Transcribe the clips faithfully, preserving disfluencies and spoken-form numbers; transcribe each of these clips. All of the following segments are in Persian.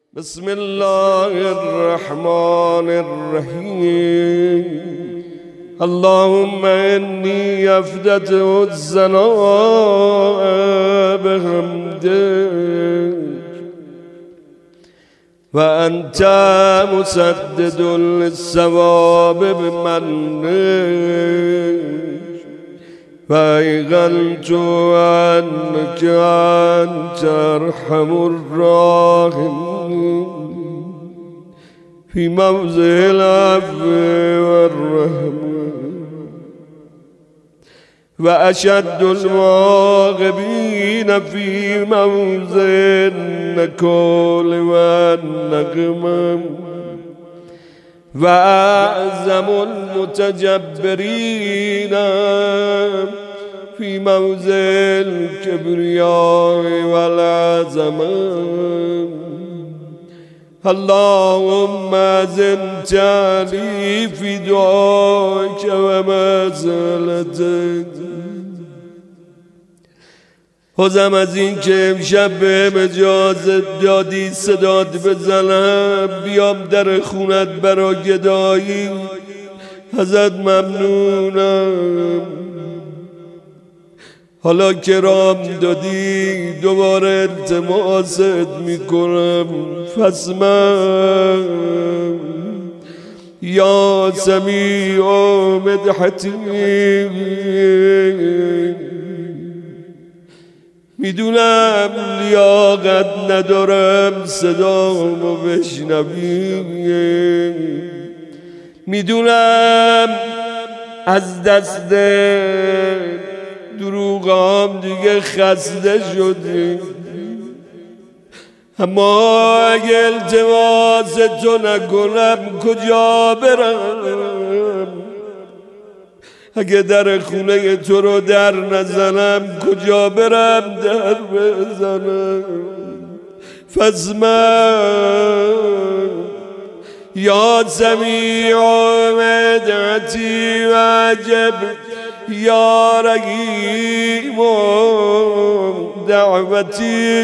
بسم الله الرحمن الرحيم. اللهم إني أفتتح الثناء بحمدك وأنت مسدد للثواب بمنك، فأيقنت أنك أنت أرحم الراحمين في موضع العفو والرحمة، وأشد المعاقبين في موضع النكال والنقمة، وأعظم المتجبرين في موضع الكبرياء والعظمة. اللهم زدت لي في دعائك ومسألتك. خودم از این که امشب به اجازت دادی صدات بزنم بیام در خونت برا گدایی، ازت ممنونم. حالا که رام دادی دوباره التماست میکنم، فاسمع یا سمیع مدحتی. میدونم لیاقت ندارم صدامو بشنوی، میدونم از دست دروغام دیگه خسته شدی، اما اگه التماس تو نکنم کجا برم؟ اگه در خونه تو رو در نزنم کجا برم در بزنم؟ فاسمع یا سمیع مدحتی و عجب یا رحیم دعوتی،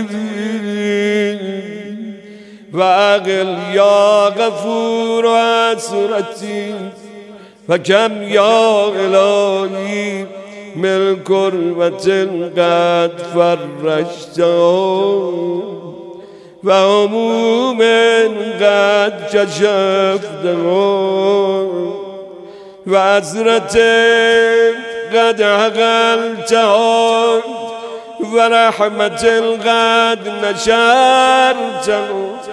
و عقل یا غفور حسرتی، و کم یا الهی من کربت قد فرجتها، و هموم قد کشفتها، و حسرت قد عقلتها، و رحمت قد نشرتها،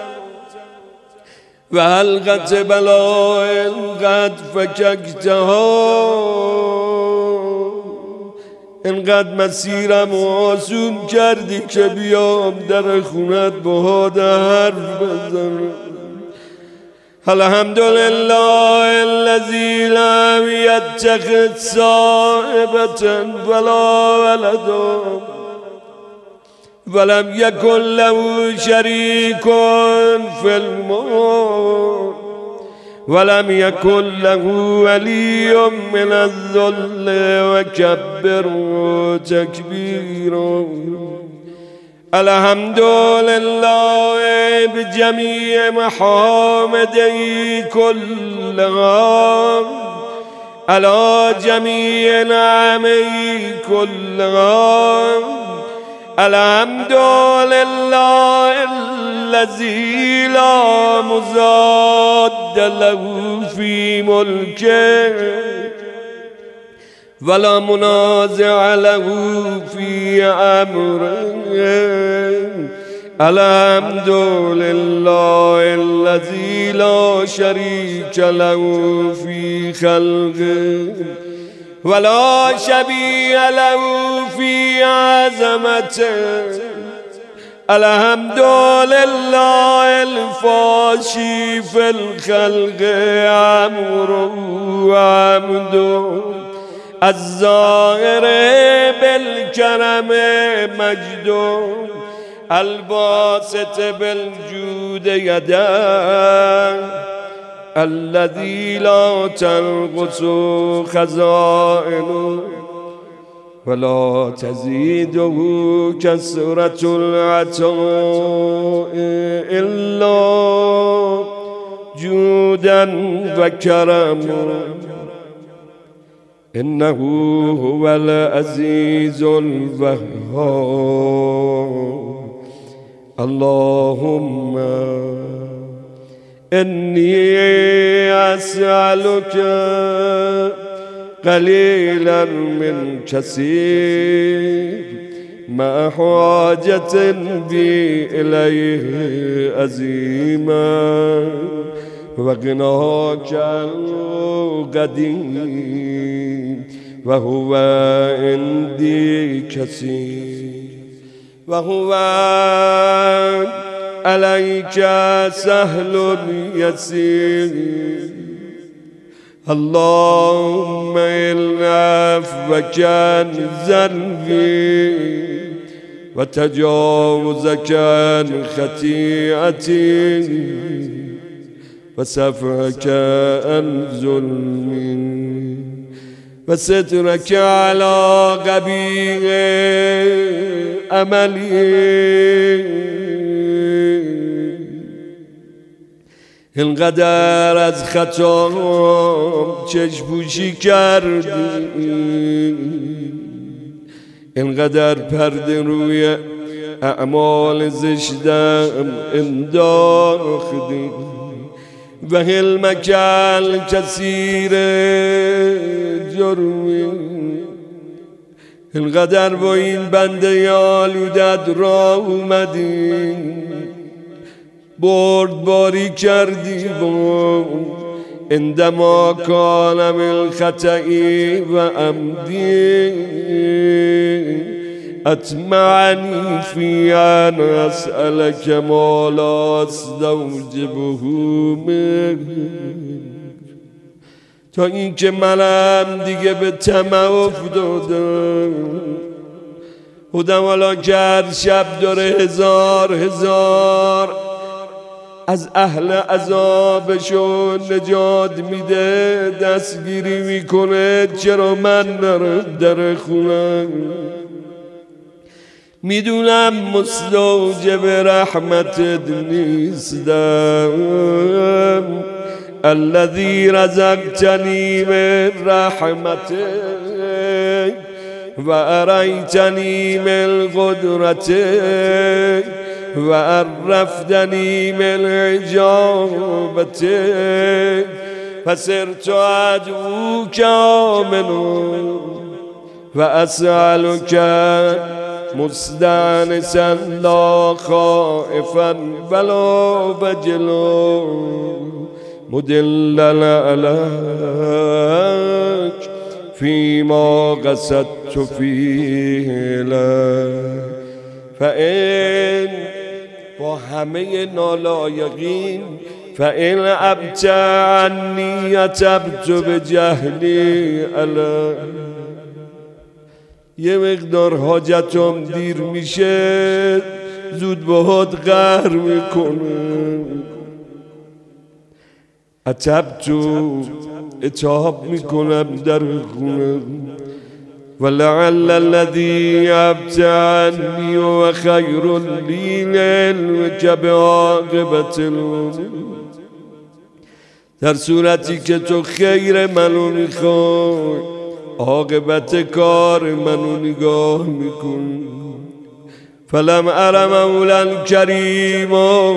و حلقت بلاء قد فککتها. اینقدر مسیرم آسون کردی که بیام در خونت باهات حرف بزنم. الحمدلله الذي لم يتخذ صاحبة ولا ولدا ولم يكن له شريك في الملك ولم يكن له ولي من الذل وكبره تكبيرا. الحمد لله بجميع محامده كلها، على جميع نعمه كلها. الحمد لله الذي لا مضاد له في ملكه ولا منازع له في أمره. الحمد لله الذي لا شريك له في خلقه ولا شبيه له في عظمته. الحمد لله الفاشي في الخلق أمره وعمده، الظاهر بالكرم مجده، الباسط بالجود يداه، الذي لا تنقص خزائنه ولا تزيده كثرة العطاء إلا جودا وكرما إنه هو العزيز الوهاب. اللهم إني أسألك قليلا من كثير مع حاجة بي إليه عظيما وغناك القديم وهو عندي كثير وهو عليك سهل يسير. اللهم إن عفوك عن ذنبي وتجاوزك عن خطيئتي وسفهك عن ظلمي وسترك على قبيح عملي اینقدر از خطام چشم‌پوشی کردی، اینقدر پرده روی اعمال زشتم انداختی و حلمک الکثیر جرمی، اینقدر با این بنده آلودت را اومدی بردباری کردی با عندما کان من خطئی و عمدی اطمعنی فی ان اسألک ما لا استوجبه منک، تا این که منم دیگه به طمع افتادم. خودم حالا که هر شب داره هزار هزار از اهل عذابشون نجات میده دستگیری میکنه، چرا من نرم در خونم؟ میدونم مستوجب رحمتت نیستم، الذی رزقتنی من رحمتک و اریتنی من قدرتک و عرفتنی من اجابتک فصرت ادعوک آمنا و اسألک مستانسا لا خائفا ولا وجلا مدللا عليك فيما قصدت فيه لك. فإن با همه نالایقین فإن ابت عنی اتبت بجهلی علی، یه مقدار حاجتم دیر میشه زود باهات قهر میکنم. اتبتو اتاب میکنم در خونم ولعل الذي ابت عنی و خیر لی لعلمک بعاقبة الامور، در صورتی که تو خیر منو میخوای عاقبت کار منو نگاه میکن. فلم ار مولا کریما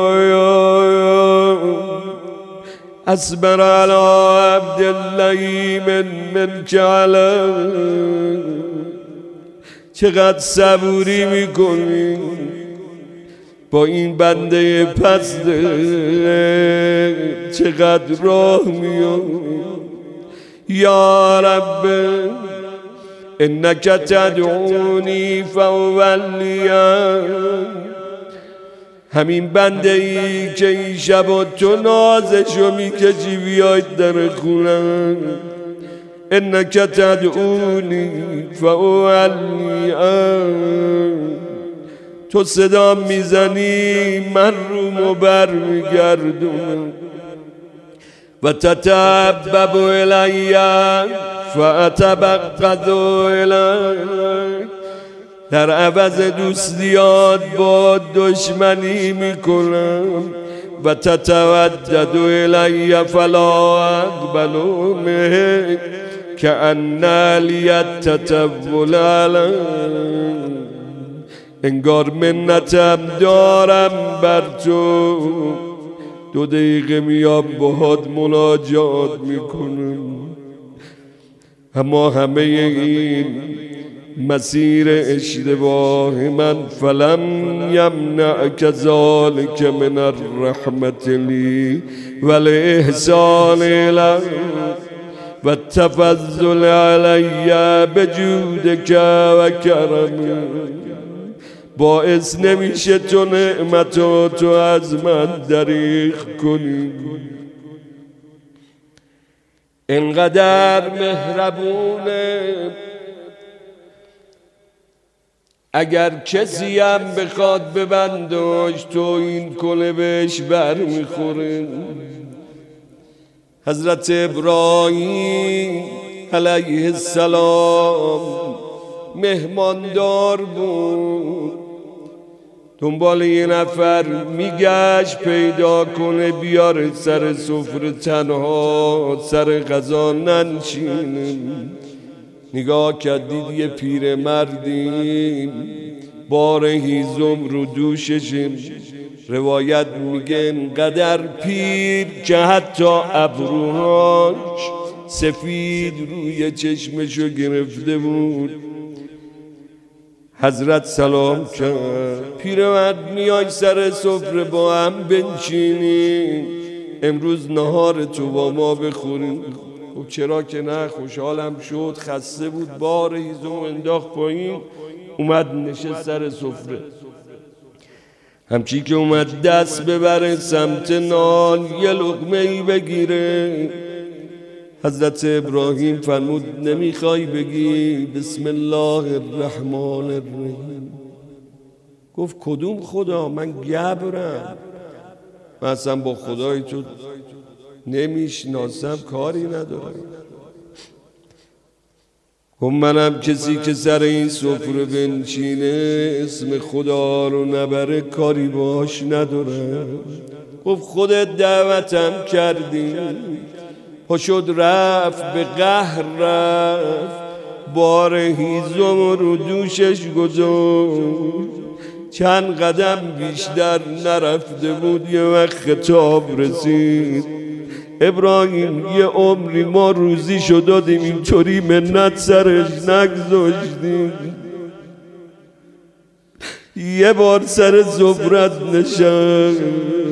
اصبر على عبد الله من منک علی، چقدر صبوری میکنی با این بنده پسته، چقدر راه میاد. یا رب انک تدعونی فاولیا، همین بنده ای که این شب تو نازشو میکشی بیاید در خونم. انک تدعونی فاولیا، تو صدا میزنی من رو بر میگردونم و تتبب الی فأتبقد الیک، در عوض دوستیات با دشمنی میکنم. و تتودد الی فلا اقبل منک کأن لیت تطول علیک، انگار منتم دارم بر تو، دو دقیقه میام باهات مناجات میکنم. اما همه این مسیر اشتباه من، فلم یمنعک ذلک من الرحمة لی والاحسان الی والتفضل علی بجودک و کرمک، باعث نمیشه تو نعمتاتو از من دریغ کنی. اینقدر مهربونه، اگر کسی هم بخواد ببنداش تو این کله بهش بر میخوره. حضرت ابراهیم علیه السلام مهماندار بود، دنبال یه نفر میگشت پیدا کنه بیاره سر سفره، تنها سر غذا ننشینه. نگاه کرد دید یه پیر مردی بار هیزم رو دوششه. روایت میگه انقدر پیر که حتی ابروهاش سفید روی چشمشو گرفته بود. حضرت سلام کرد، پیرمرد میای سر سفره با هم بنشینیم، امروز نهار تو با ما بخوریم. خب چرا که نه، خوشحالم شد. خسته بود، بار هیزم انداخت پایین، اومد نشست سر سفره. همچی که اومد دست ببره سمت نان یه لقمه ای بگیره، حضرت ابراهیم فرمود نمیخوای بگی بسم الله الرحمن الرحیم؟ گفت کدوم خدا؟ من گبرم، من اصلا با خدای تو نمیشناسم، کاری ندارم. گفت منم کسی که سر این سفره بنشینه اسم خدا رو نبره کاری باش ندارم. گفت خودت دعوتم کردی، پا شد رفت، به قهر رفت، بار هیزم رو دوشش گذاشت. چند قدم بیشتر نرفته بود یه وقت خطاب رسید، ابراهیم یه عمری ما روزی شو دادیم اینطوری منت سرش نگذاشتیم، یه بار سر سفرت نشست،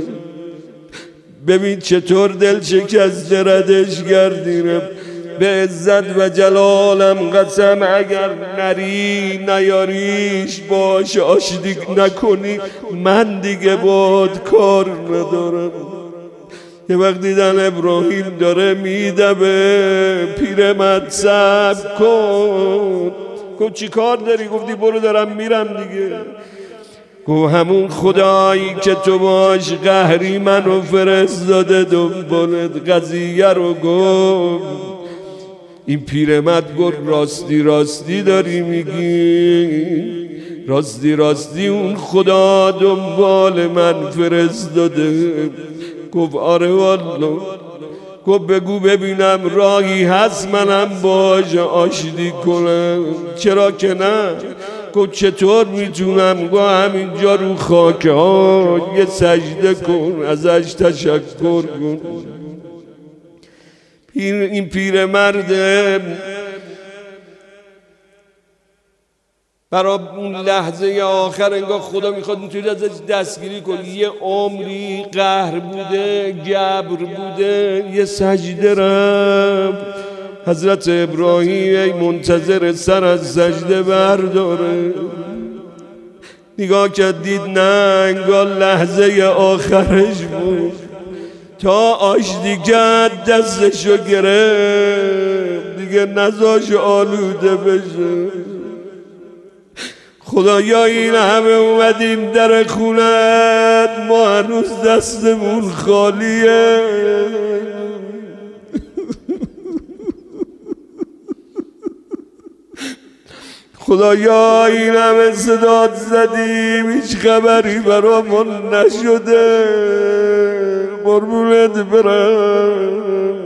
ببین چطور دل شکسته ردش گردیرم. به عزت و جلالم قسم اگر نری نیاریش باش آشتی نکنی من دیگه باد کار ندارم. یه وقت دیدن ابراهیم داره میدبه، پیرمرد صبر کن. گفت چی کار داری؟ گفتی برو دارم میرم دیگه. گفت همون خدایی که تو باش قهری منو فرستاده دنبالت قضیه رو گفت. این پیرمرد گفت راستی راستی داری میگی؟ راستی راستی اون خدا دنبال من فرستاده؟ گفت آره والله. گفت بگو ببینم راهی هست منم باش آشتی کنم. چرا که نه؟ گفت چطور میتونم؟ گفت همینجا رو خاک ها یه سجده کن ازش تشکر کن. پیر این پیر مرده برای اون لحظه آخر انگار خدا میخواد اینطوری ازش دستگیری کنه. یه عمری قهر بوده، جبر بوده، یه سجده رفت. حضرت ابراهیم ای منتظر سر از سجده برداره، نگاه کرد دید نه انگار لحظه آخرش بود. تا آشتی کرد دستشو گرفت، دیگه نذاش آلوده بشه. خدایا این همه اومدیم در خونت، ما هنوز دستمون خالیه. خدایا این همه صدات زدیم هیچ خبری برامون نشده، قربونت برم.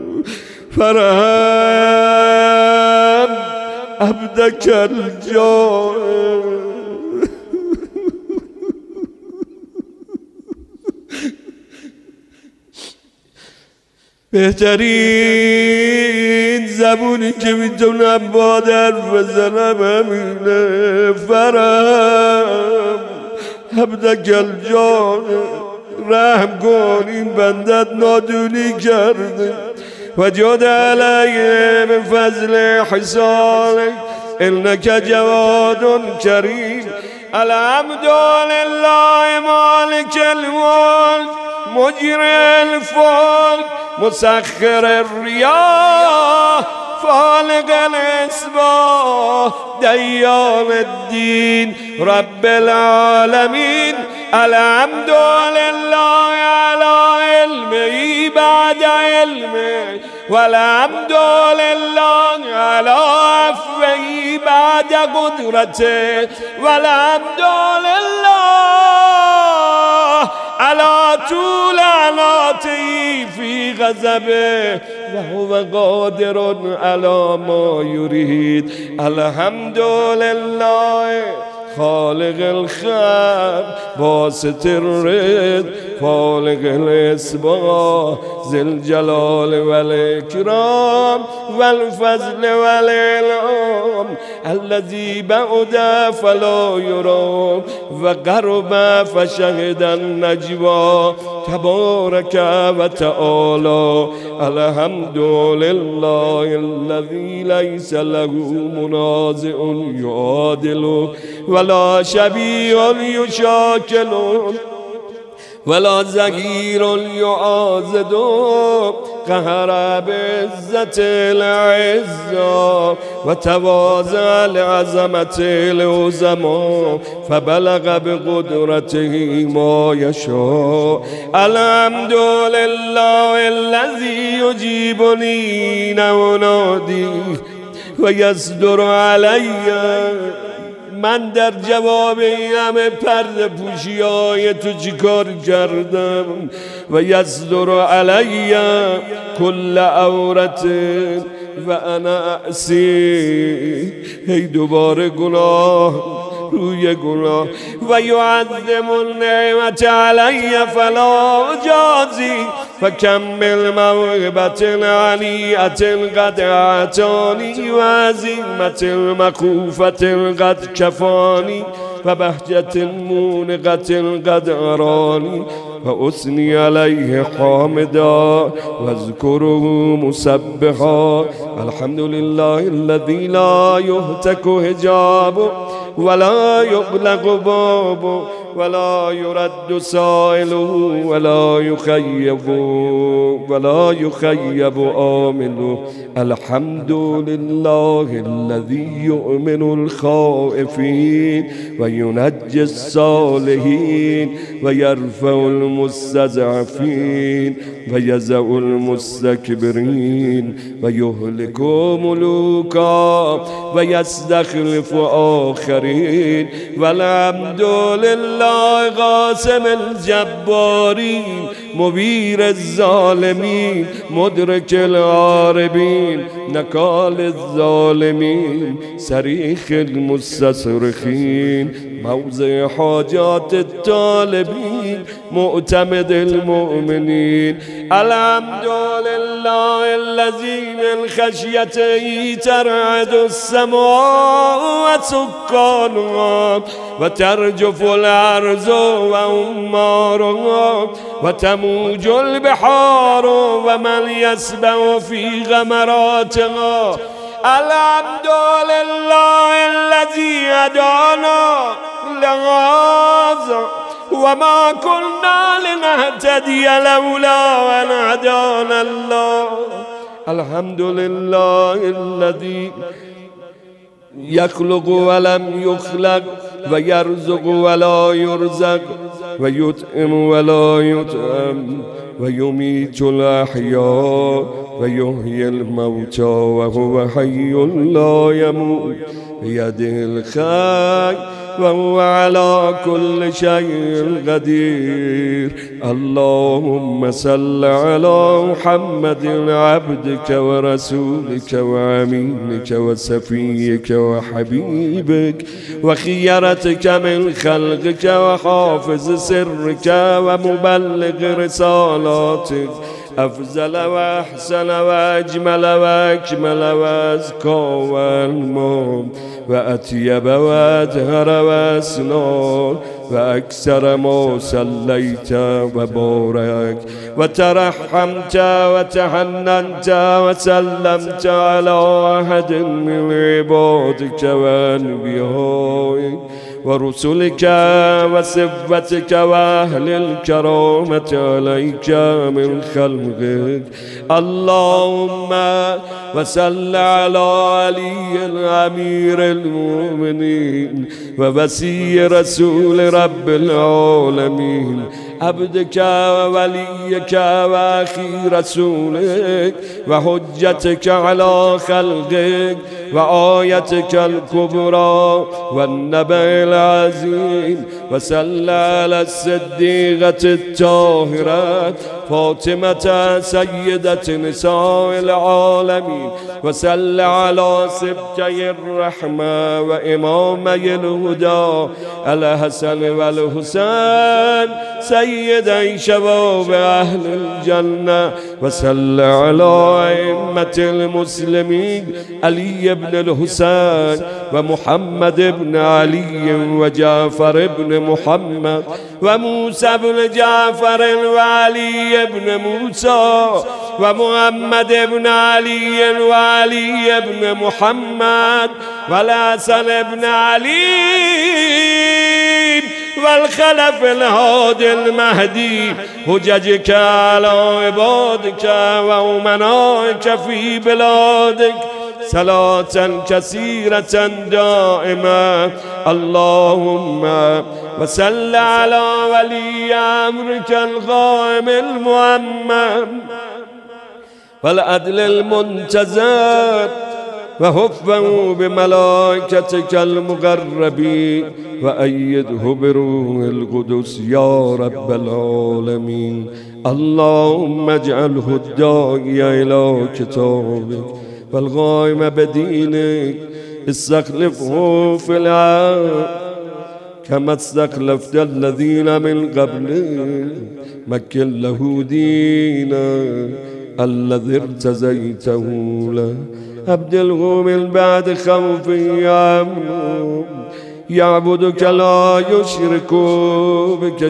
فرحان عبدک الجائع. بهترین زبونی که میتونم با در بزنم همینه. فرحان عبدک الجائع، رحم کن این بندت نادونی کرده و جود علیه من فضل حسانک انک جواد کریم. الحمد لله مالک الملک مجری الفلک مسخر الریاح فالق الاصباح دیان الدین رب العالمین. الحمد لله على علمه بعد علمه والحمد لله على عفوه بعد قدرته والحمد لله على طول عناته في غضبه وهو قادر على ما يريد. الحمد لله خالق الخير باسط الرزق خالق الإصباح ذي الجلال والإكرام والفضل والإنعام الذي بعد فلا يرى وقرب فشهد النجوى تبارك وتعالى. الحمد لله الذي ليس له منازع يعادل ولا شبيه يشاكل ولا زغير يعاضد قهر بعزة العزة وتواضع لعظمة العظماء فبلغ بقدرته ما يشاء. الحمد لله الذي يجيبني ونادي ويصدر علي. من در جواب این همه پرده پوشی های تو چی کار کردم؟ و یصدر علی کل عورت و انا اعصی، هی دوباره گناه روی گناه. و یعظم النعمت علی فلا جازی فکمل موهبة علیة قد اعطانی و عزیمة مخوفة قد کفانی و بهجة مونقة قد ارانی و اثنی علیه حامدا و اذکره مسبحا. الحمد لله الذي لا يهتك حجابه ولا يغلق بابه ولا يرد سائله ولا يخيب ولا يخيب آمله. الحمد لله الذي يؤمن الخائفين وينجي الصالحين ويرفع المستضعفين ويزع المستكبرين ويهلك ملوكا ويستخلف آخرين. والحمد لله قاسم الجبارين مبير الظالمين مدرك العاربين نكال الظالمين صريخ المستصرخين موضع حاجات الطالبين مؤتمد المؤمنين. الحمد لله الذي من خشيته ترعد السماء وسكانها وترجف الأرض وأمارها وتموج البحار ومن يسبح في غمراتها. الحمد لله الذي هدانا لهذا وما كنا لنهتدي لولا أن هدانا الله. الحمد لله الذي يخلق ولم يخلق ويرزق ولا يرزق ويطعم ولا يطعم ويميت الأحياء ويحيي الموتى وهو حي لا يموت بيده الخير وهو على كل شيء قدير. اللهم صل على محمد عبدك ورسولك وأمينك وسفيك وحبيبك وخيرتك من خلقك وحافظ سرك ومبلغ رسالاتك، أفضل وأحسن وأجمل وأكمل وأزكى وأنمى وأطيب وأطهر وأسنى وأكثر ما صليت وبارك وترحمت وتحننت وسلمت على أحد من عبادك وأنبيائك ورسلك وصفتك وأهل الكرامة عليك من خلقك. اللهم وصل على علي الأمير المؤمنين ووصي رسول رب العالمين، عبدك ووليك وأخي رسولك وحجتك على خلقك وآيتك الكبرى والنبأ العظيم. وصل على الصديقة الطاهرة فاطمة سيدة نساء العالمين. وصل على سبتي الرحمة وإمامي الهدى الحسن والحسين سيدي شباب أهل الجنة. وصل على أئمة المسلمين علي بن الحسين ومحمد بن علي وجعفر بن محمد وموسى بن جعفر وعلي بن موسى ومحمد بن علي وعلي بن محمد والحسن بن علي والخلف الهادي المهدي حججك على عبادك وأمنائك في بلادك صلاة كثيرة دائمة. اللهم وصل على ولي أمرك القائم المؤمن والعدل المنتظر وحفه بملائكتك المقربين وأيده بروح القدس يا رب العالمين. اللهم اجعله الداعي إلى كتابك والقائم بدينك، استخلفه في الأرض كما استخلفت الذين من قبله، مكن له دينا الذي ارتزيته له، أبدله من بعد خوف أمن، يعبدك لا يشرك بك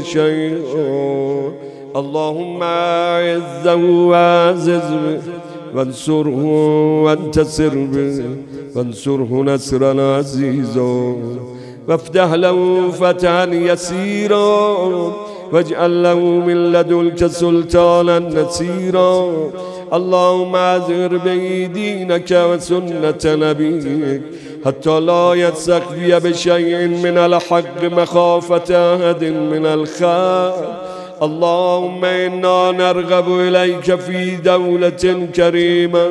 شيئا. اللهم أعزه وأعززه وانصره وانتصر به وانصره نصرا عزيزا وافتح له فتحا يسيرا واجعل له من لدنك سلطانا نصيرا. اللهم أظهر به دينك وسنة نبيك حتى لا يستخفي بشيء من الحق مخافة أحد من الخير. اللهم إنا نرغب إليك في دولة كريمة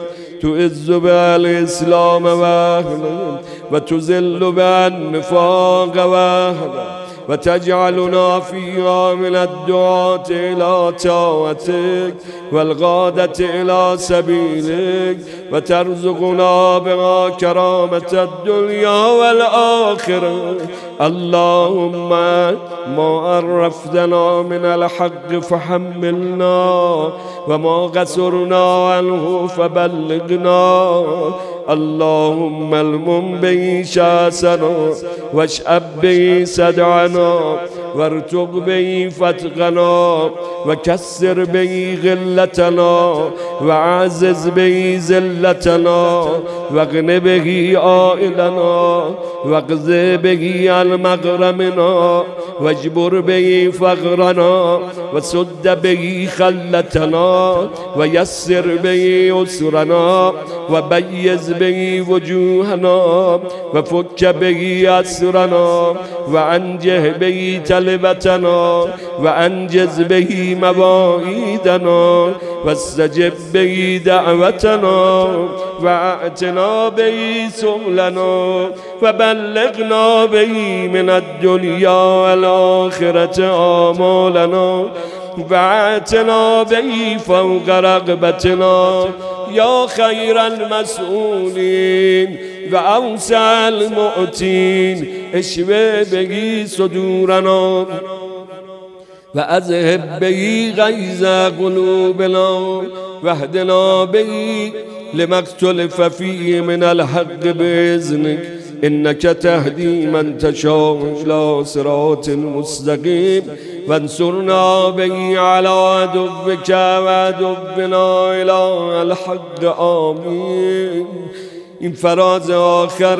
تعز بها الإسلام وأهله وتذل بها النفاق وأهله وتجعلنا فيها من الدعاة إلى طاعتك والغادة إلى سبيلك وترزقنا بها كرامة الدنيا والآخرة. اللهم ما عرفتنا من الحق فحملنا وما قصرنا عنه فبلغنا. اللهم المم به شاسنا واشأب به صدعنا وارتق به فتقنا وكسر به غلتنا وعزز به زلتنا واغن به عائلنا واقض به عن مغرمنا واجبر به فقرنا وسد به خلتنا ويسر به يسرنا وبيز به وجوهنا وفك به أسرنا وأنجه به تلبتنا وأنجز به مواعيدنا واستجب به دعوتنا وأعتنا به سؤلنا وبلغنا به من الدنيا والآخرة آمالنا وأعتنا به فوق رغبتنا يا خير المسؤولين وأوسع المؤتين اشف به صدورنا وأذهب به غيظ قلوبنا واهدنا به لما اختلف فيه من الحق بإذنك إنك تهدي من تشاء إلى صراط مستقيم وانصرنا به على عدوك وعدونا إلى الحق آمين. این فراز آخر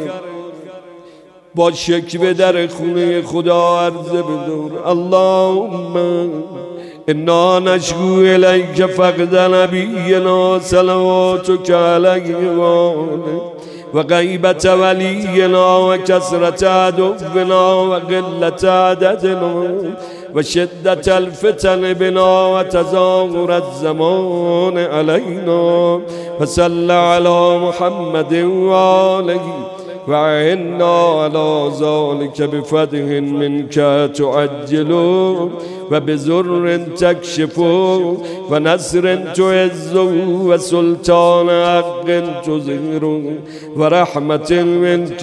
با شکوه در خونه خدا عرضه بدار اللهم انا نشکو الیک فقد نبینا صلواتک علیه و آله و غیبت ولینا و کثرت عدونا و قلت عددنا و شدت الفتن بنا و تظاهر الزمان علینا و صلی علی محمد و آله وعنا على ذلك بفتح منك تعجل وبزر تكشف ونصر تعز وسلطان حق تظهر ورحمة منك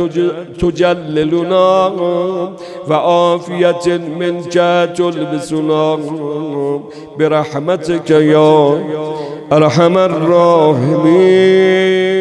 تجللنا وعافية منك تلبسنا برحمتك يا أرحم الراحمين.